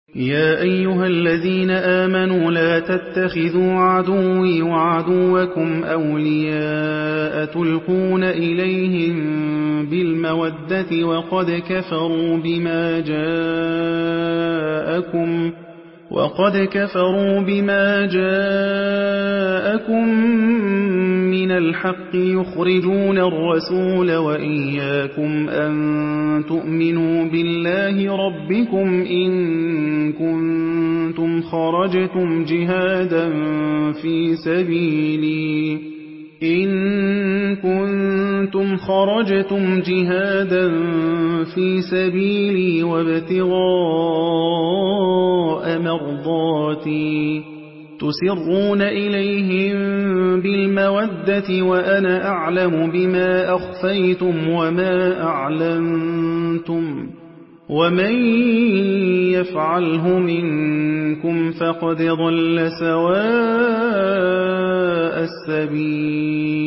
يا أيها الذين آمنوا لا تتخذوا عدوي وعدوكم أولياء تلقون إليهم بالمودة وقد كفروا بما جاءكم من الحق يخرجون الرسول وإياكم أن تؤمنوا بالله ربكم إن كنتم خرجتم جهادا في سبيلي وابتغاء مرضاتي تسرون إليهم بالمودة وأنا أعلم بما أخفيتم وما أعلنتم ومن يفعله منكم فقد ضل سواء السبيل